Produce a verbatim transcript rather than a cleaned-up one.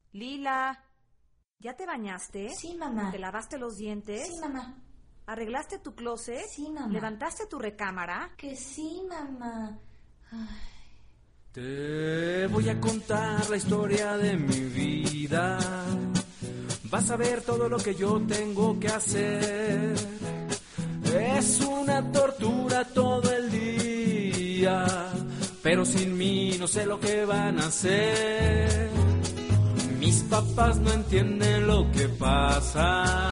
Lila, ¿ya te bañaste? Sí, mamá. ¿Te lavaste los dientes? Sí, mamá. ¿Arreglaste tu closet? Sí, mamá. ¿Levantaste tu recámara? Que sí, mamá. Ay. Te voy a contar la historia de mi vida. Vas a ver todo lo que yo tengo que hacer. Es una tortura todo el día, pero sin mí no sé lo que van a hacer. Mis papás no entienden lo que pasa.